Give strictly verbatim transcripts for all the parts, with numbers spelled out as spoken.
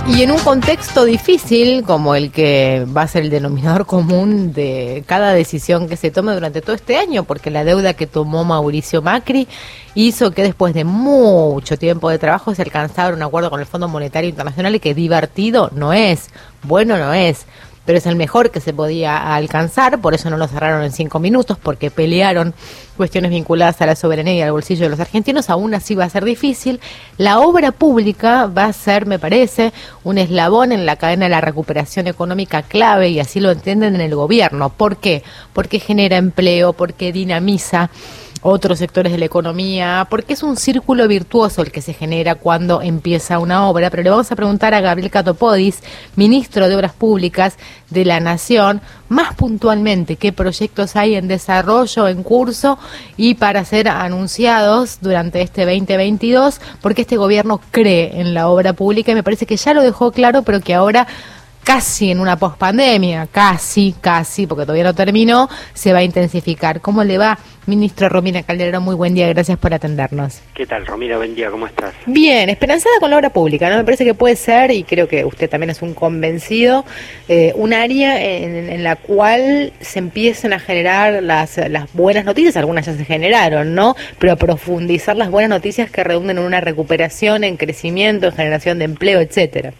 Y en un contexto difícil como el que va a ser el denominador común de cada decisión que se tome durante todo este año, porque la deuda que tomó Mauricio Macri hizo que después de mucho tiempo de trabajo se alcanzara un acuerdo con el Fondo Monetario Internacional, y que divertido no es, bueno no es, pero es el mejor que se podía alcanzar. Por eso no lo cerraron en cinco minutos, porque pelearon cuestiones vinculadas a la soberanía y al bolsillo de los argentinos. Aún así va a ser difícil. La obra pública va a ser, me parece, un eslabón en la cadena de la recuperación económica clave, y así lo entienden en el gobierno. ¿Por qué? Porque genera empleo, porque dinamiza otros sectores de la economía, porque es un círculo virtuoso el que se genera cuando empieza una obra. Pero le vamos a preguntar a Gabriel Catopodis, ministro de Obras Públicas de la Nación, más puntualmente qué proyectos hay en desarrollo, en curso y para ser anunciados durante este veinte veintidós, porque este gobierno cree en la obra pública y me parece que ya lo dejó claro, pero que ahora, casi en una pospandemia, casi, casi, porque todavía no terminó, se va a intensificar. ¿Cómo le va, ministro Romina Calderón? Muy buen día, gracias por atendernos. ¿Qué tal, Romina? Buen día, ¿cómo estás? Bien, esperanzada con la obra pública, ¿no? Me parece que puede ser, y creo que usted también es un convencido, eh, un área en, en la cual se empiezan a generar las, las buenas noticias. Algunas ya se generaron, ¿no? Pero a profundizar las buenas noticias que redunden en una recuperación, en crecimiento, en generación de empleo, etcétera.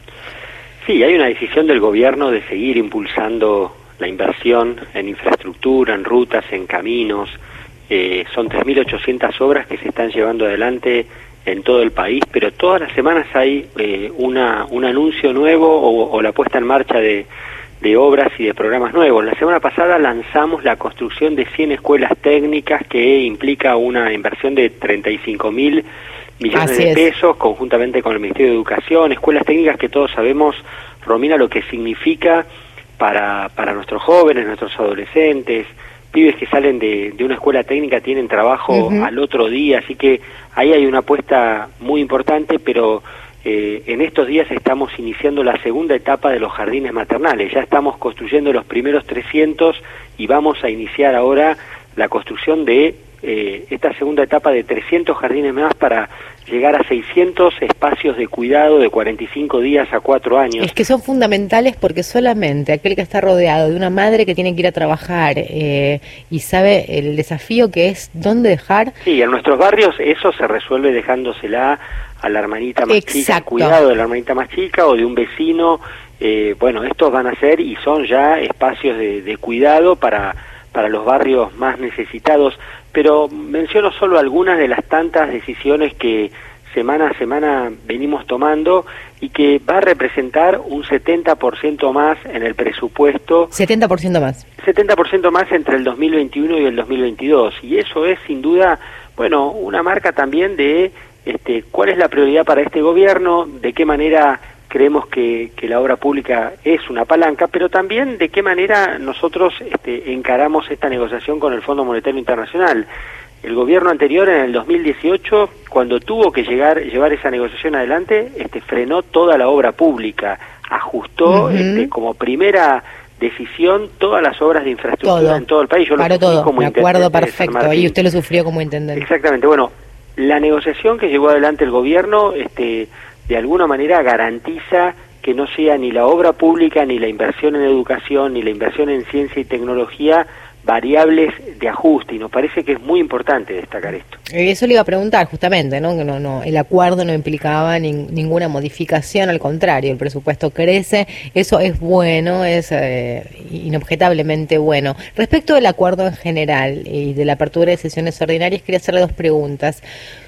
Sí, hay una decisión del gobierno de seguir impulsando la inversión en infraestructura, en rutas, en caminos. Eh, son tres mil ochocientas obras que se están llevando adelante en todo el país, pero todas las semanas hay eh, una, un anuncio nuevo o, o la puesta en marcha de, de obras y de programas nuevos. La semana pasada lanzamos la construcción de cien escuelas técnicas, que implica una inversión de treinta y cinco mil millones de pesos, conjuntamente con el Ministerio de Educación. Escuelas técnicas que todos sabemos, Romina, lo que significa para, para nuestros jóvenes, nuestros adolescentes, pibes que salen de, de una escuela técnica tienen trabajo uh-huh. al otro día, así que ahí hay una apuesta muy importante, pero eh, en estos días estamos iniciando la segunda etapa de los jardines maternales. Ya estamos construyendo los primeros trescientos y vamos a iniciar ahora la construcción de Eh, esta segunda etapa de trescientos jardines más para llegar a seiscientos espacios de cuidado de cuarenta y cinco días a cuatro años. Es que son fundamentales, porque solamente aquel que está rodeado de una madre que tiene que ir a trabajar eh, y sabe el desafío que es dónde dejar. Sí, en nuestros barrios eso se resuelve dejándosela a la hermanita más Exacto. chica, cuidado de la hermanita más chica o de un vecino. Eh, bueno, estos van a ser y son ya espacios de, de cuidado para, para los barrios más necesitados. Pero menciono solo algunas de las tantas decisiones que semana a semana venimos tomando y que va a representar un setenta por ciento más en el presupuesto. setenta por ciento más. setenta por ciento más entre el dos mil veintiuno y el dos mil veintidós. Y eso es sin duda, bueno, una marca también de este, cuál es la prioridad para este gobierno, de qué manera creemos que, que la obra pública es una palanca, pero también de qué manera nosotros este, encaramos esta negociación con el Fondo Monetario Internacional. El gobierno anterior, en el dos mil dieciocho, cuando tuvo que llegar llevar esa negociación adelante, este, frenó toda la obra pública, ajustó uh-huh. este, como primera decisión todas las obras de infraestructura todo. en todo el país. Yo Paró lo todo, como me acuerdo perfecto, ahí usted lo sufrió como intendente. Exactamente, bueno, la negociación que llevó adelante el gobierno, este, de alguna manera garantiza que no sea ni la obra pública, ni la inversión en educación, ni la inversión en ciencia y tecnología variables de ajuste, y nos parece que es muy importante destacar esto. Eso le iba a preguntar justamente, ¿no? Que no, no, el acuerdo no implicaba ni, ninguna modificación, al contrario, el presupuesto crece, eso es bueno, es eh, inobjetablemente bueno. Respecto del acuerdo en general y de la apertura de sesiones ordinarias, quería hacerle dos preguntas.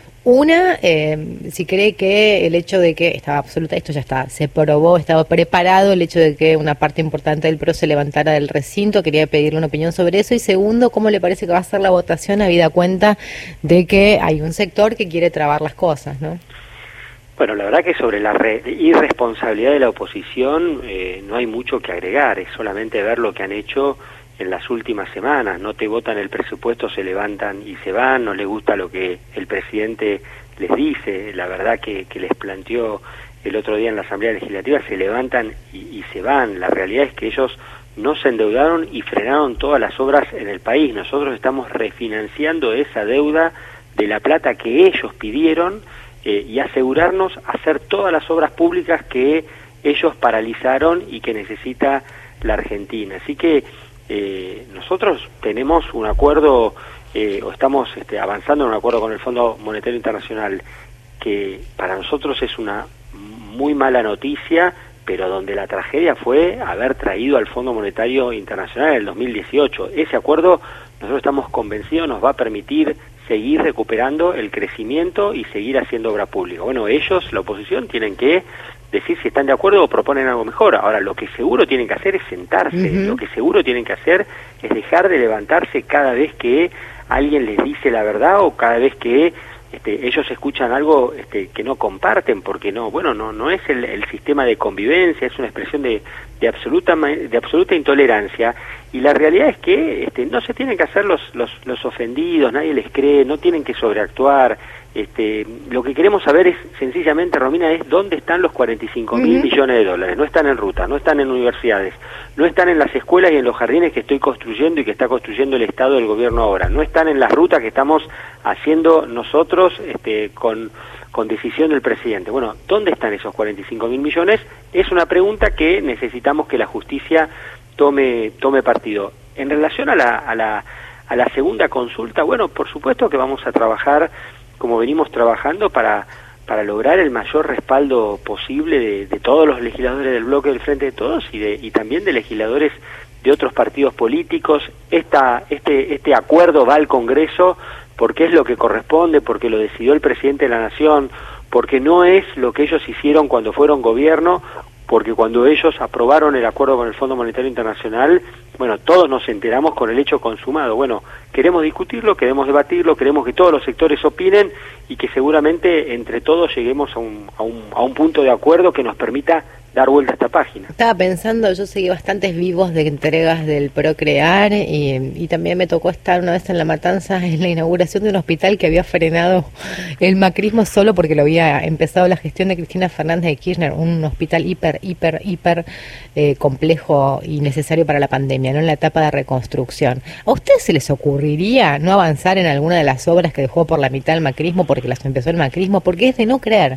Una, eh, si cree que el hecho de que estaba absoluta, esto ya está, se probó, estaba preparado el hecho de que una parte importante del P R O se levantara del recinto, quería pedirle una opinión sobre eso. Y segundo, ¿cómo le parece que va a ser la votación, habida cuenta de que hay un sector que quiere trabar las cosas, ¿no? Bueno, la verdad que sobre la re- irresponsabilidad de la oposición eh, no hay mucho que agregar, es solamente ver lo que han hecho en las últimas semanas. No te votan el presupuesto, se levantan y se van, no les gusta lo que el presidente les dice, la verdad que, que les planteó el otro día en la Asamblea Legislativa, se levantan y, y se van. La realidad es que ellos no se endeudaron y frenaron todas las obras en el país. Nosotros estamos refinanciando esa deuda de la plata que ellos pidieron eh, y asegurarnos hacer todas las obras públicas que ellos paralizaron y que necesita la Argentina. Así que eh, nosotros tenemos un acuerdo, eh, o estamos este, avanzando en un acuerdo con el Fondo Monetario Internacional, que para nosotros es una muy mala noticia, pero donde la tragedia fue haber traído al Fondo Monetario Internacional en el dos mil dieciocho. Ese acuerdo, nosotros estamos convencidos, nos va a permitir seguir recuperando el crecimiento y seguir haciendo obra pública. Bueno, ellos, la oposición, tienen que decir si están de acuerdo o proponen algo mejor. Ahora, lo que seguro tienen que hacer es sentarse, uh-huh. Lo que seguro tienen que hacer es dejar de levantarse cada vez que alguien les dice la verdad o cada vez que Este, ellos escuchan algo este, que no comparten, porque no, bueno, no, no es el, el sistema de convivencia, es una expresión de, de absoluta, de absoluta intolerancia, y la realidad es que este, no se tienen que hacer los, los, los ofendidos, nadie les cree, no tienen que sobreactuar. Este, lo que queremos saber es, sencillamente, Romina, es dónde están los cuarenta y cinco mil uh-huh. millones de dólares. No están en ruta, no están en universidades, no están en las escuelas y en los jardines que estoy construyendo y que está construyendo el Estado del gobierno ahora, no están en las rutas que estamos haciendo nosotros este, con, con decisión del presidente. Bueno, ¿dónde están esos cuarenta y cinco mil millones? Es una pregunta que necesitamos que la justicia tome, tome partido. En relación a la, a la, a la segunda consulta, bueno, por supuesto que vamos a trabajar como venimos trabajando para, para lograr el mayor respaldo posible de, de todos los legisladores del bloque del Frente de Todos y, de, y también de legisladores de otros partidos políticos. Esta, este, este acuerdo va al Congreso porque es lo que corresponde, porque lo decidió el presidente de la Nación, porque no es lo que ellos hicieron cuando fueron gobierno, porque cuando ellos aprobaron el acuerdo con el Fondo Monetario Internacional, bueno, todos nos enteramos con el hecho consumado. Bueno, queremos discutirlo, queremos debatirlo, queremos que todos los sectores opinen y que seguramente entre todos lleguemos a un, a un, a un punto de acuerdo que nos permita dar vuelta a esta página. Estaba pensando, yo seguí bastantes vivos de entregas del Procrear y, y también me tocó estar una vez en La Matanza en la inauguración de un hospital que había frenado el macrismo solo porque lo había empezado la gestión de Cristina Fernández de Kirchner, un hospital hiper, hiper, hiper eh, complejo y necesario para la pandemia, no en la etapa de reconstrucción. ¿A ustedes se les ocurriría no avanzar en alguna de las obras que dejó por la mitad el macrismo porque las empezó el macrismo? Porque es de no creer.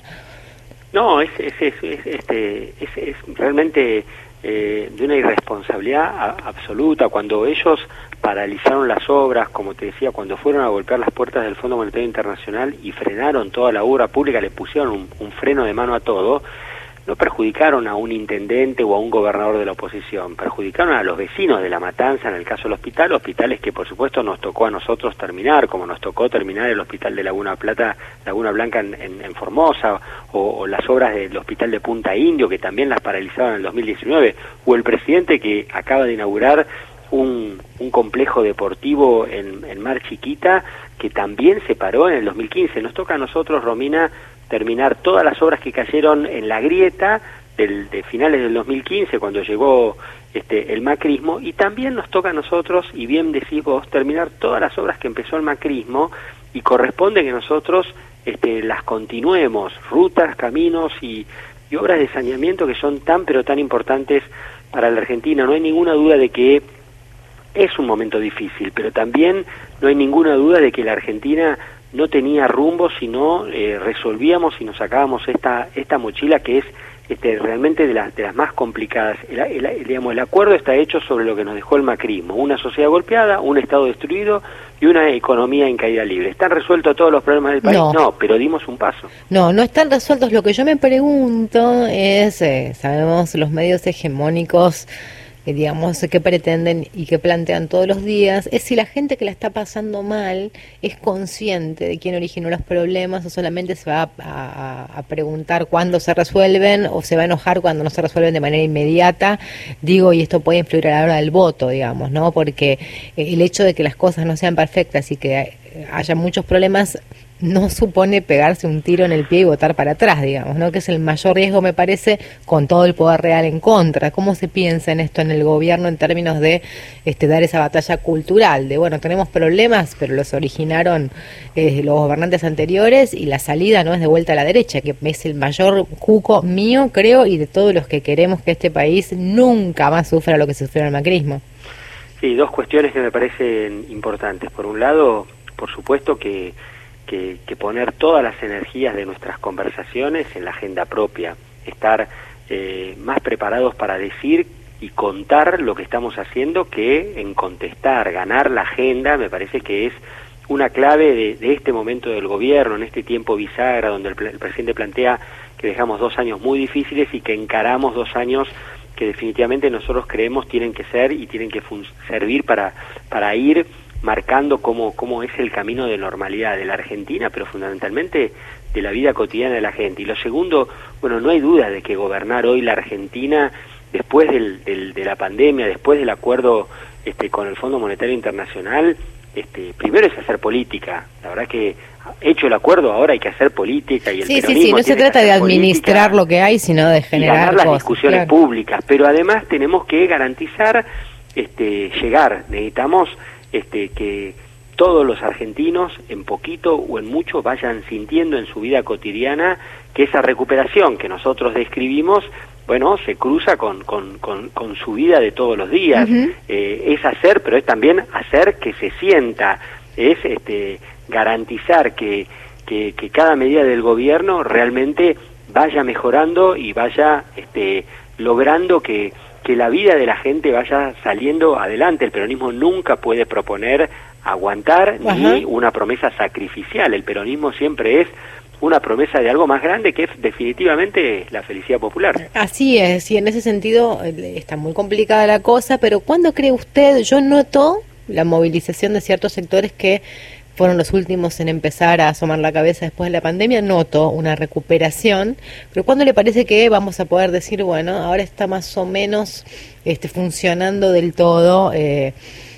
No, es, es, es, es, este, es, es realmente eh, de una irresponsabilidad a, absoluta. Cuando ellos paralizaron las obras, como te decía, cuando fueron a golpear las puertas del Fondo Monetario Internacional y frenaron toda la obra pública, le pusieron un, un freno de mano a todo, no perjudicaron a un intendente o a un gobernador de la oposición, perjudicaron a los vecinos de La Matanza, en el caso del hospital, hospitales que por supuesto nos tocó a nosotros terminar, como nos tocó terminar el hospital de Laguna Plata, Laguna Blanca en, en, en Formosa, o, o las obras del hospital de Punta Indio, que también las paralizaron en el dos mil diecinueve, o el presidente que acaba de inaugurar un, un complejo deportivo en, en Mar Chiquita, que también se paró en el dos mil quince. Nos toca a nosotros, Romina, terminar todas las obras que cayeron en la grieta del, de finales del dos mil quince, cuando llegó este, el macrismo, y también nos toca a nosotros, y bien decís vos, terminar todas las obras que empezó el macrismo, y corresponde que nosotros este, las continuemos, rutas, caminos y, y obras de saneamiento que son tan pero tan importantes para la Argentina. No hay ninguna duda de que es un momento difícil, pero también no hay ninguna duda de que la Argentina no tenía rumbo si no eh, resolvíamos y nos sacábamos esta esta mochila que es este, realmente de las de las más complicadas. El, el, el, digamos, el acuerdo está hecho sobre lo que nos dejó el macrismo: una sociedad golpeada, un Estado destruido y una economía en caída libre. ¿Están resueltos todos los problemas del país? No, no, pero dimos un paso. No, no están resueltos. Lo que yo me pregunto es, eh, sabemos los medios hegemónicos, que digamos que pretenden y que plantean todos los días, es si la gente que la está pasando mal es consciente de quién originó los problemas o solamente se va a, a, a preguntar cuándo se resuelven o se va a enojar cuando no se resuelven de manera inmediata. Digo, y esto puede influir a la hora del voto, digamos, ¿no? Porque el hecho de que las cosas no sean perfectas y que haya muchos problemas no supone pegarse un tiro en el pie y votar para atrás, digamos, ¿no? Que es el mayor riesgo, me parece, con todo el poder real en contra. ¿Cómo se piensa en esto en el gobierno en términos de este, dar esa batalla cultural? De, bueno, tenemos problemas, pero los originaron eh, los gobernantes anteriores y la salida no es de vuelta a la derecha, que es el mayor cuco mío, creo, y de todos los que queremos que este país nunca más sufra lo que sufrió el macrismo. Sí, dos cuestiones que me parecen importantes. Por un lado, por supuesto que Que, que poner todas las energías de nuestras conversaciones en la agenda propia, estar eh, más preparados para decir y contar lo que estamos haciendo que en contestar. Ganar la agenda me parece que es una clave de, de este momento del gobierno, en este tiempo bisagra, donde el, el presidente plantea que dejamos dos años muy difíciles y que encaramos dos años que definitivamente nosotros creemos tienen que ser y tienen que servir para, para ir marcando cómo, cómo es el camino de normalidad de la Argentina, pero fundamentalmente de la vida cotidiana de la gente. Y lo segundo, bueno, no hay duda de que gobernar hoy la Argentina, después del, del, de la pandemia, después del acuerdo este, con el Fondo Monetario Internacional, este, primero es hacer política. La verdad que hecho el acuerdo, ahora hay que hacer política y el sí, sí, sí, no se trata de administrar lo que hay, sino de generar ganar las cosas, discusiones claro. públicas, pero además tenemos que garantizar este, llegar, necesitamos este, que todos los argentinos, en poquito o en mucho, vayan sintiendo en su vida cotidiana que esa recuperación que nosotros describimos, bueno, se cruza con, con, con, con su vida de todos los días. Uh-huh. eh, es hacer, pero es también hacer que se sienta, es este, garantizar que, que, que cada medida del gobierno realmente vaya mejorando y vaya este, logrando que, que la vida de la gente vaya saliendo adelante. El peronismo nunca puede proponer aguantar uh-huh. ni una promesa sacrificial. El peronismo siempre es una promesa de algo más grande que es definitivamente la felicidad popular. Así es, y en ese sentido está muy complicada la cosa, pero ¿cuándo cree usted? Yo noto la movilización de ciertos sectores que fueron los últimos en empezar a asomar la cabeza después de la pandemia, noto una recuperación, pero ¿cuándo le parece que vamos a poder decir, bueno, ahora está más o menos este, funcionando del todo eh,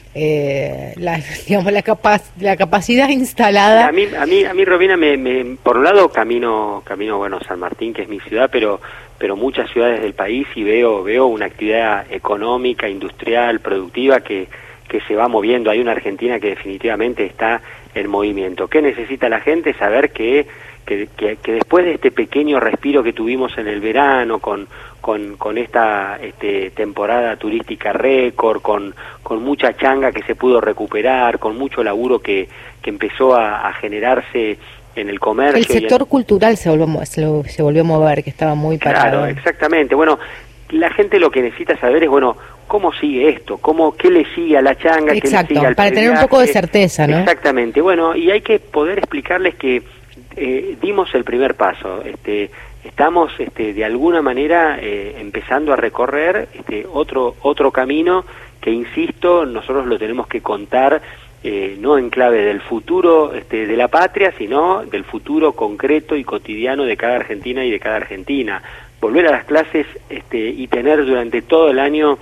Eh, la, digamos la, capaz, la capacidad instalada? A mí, a mí, a mí Romina, me, me, por un lado camino, camino bueno San Martín, que es mi ciudad, pero, pero muchas ciudades del país y veo, veo una actividad económica, industrial, productiva que, que se va moviendo. Hay una Argentina que definitivamente está en movimiento. ¿Qué necesita la gente? Saber que, que, que, que después de este pequeño respiro que tuvimos en el verano con con, con esta este, temporada turística récord, con, con mucha changa que se pudo recuperar, con mucho laburo que, que empezó a, a generarse en el comercio. El sector en... cultural se volvió, se, lo, se volvió a mover, que estaba muy parado. Claro, exactamente. Bueno, la gente lo que necesita saber es, bueno, ¿cómo sigue esto? ¿Cómo, ¿Qué le sigue a la changa? Exacto, ¿Qué le sigue al para tener un poco de certeza, ¿no? Exactamente. Bueno, y hay que poder explicarles que eh, dimos el primer paso. Este, estamos, este, de alguna manera, eh, empezando a recorrer este, otro otro camino que, insisto, nosotros lo tenemos que contar eh, no en clave del futuro este, de la patria, sino del futuro concreto y cotidiano de cada argentina y de cada argentina. Volver a las clases este, y tener durante todo el año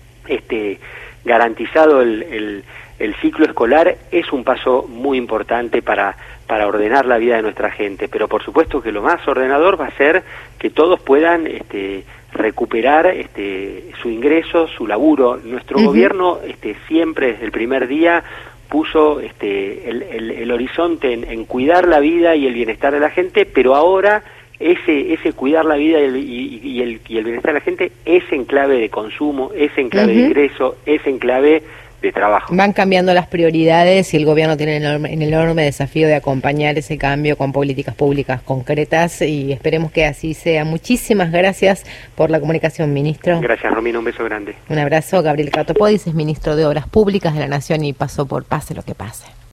este, garantizado el, el, el ciclo escolar es un paso muy importante para, para ordenar la vida de nuestra gente, pero por supuesto que lo más ordenador va a ser que todos puedan este, recuperar este, su ingreso, su laburo. Nuestro uh-huh. gobierno este, siempre desde el primer día puso este, el, el, el horizonte en, en cuidar la vida y el bienestar de la gente, pero ahora ese ese cuidar la vida y el, y, y el, y el bienestar de la gente es en clave de consumo, es en clave uh-huh. de ingreso, es en clave de trabajo. Van cambiando las prioridades y el gobierno tiene el enorme, el enorme desafío de acompañar ese cambio con políticas públicas concretas y esperemos que así sea. Muchísimas gracias por la comunicación, ministro. Gracias, Romina, un beso grande. Un abrazo. Gabriel Catopodis es ministro de Obras Públicas de la Nación y pasó por Pase lo que pase.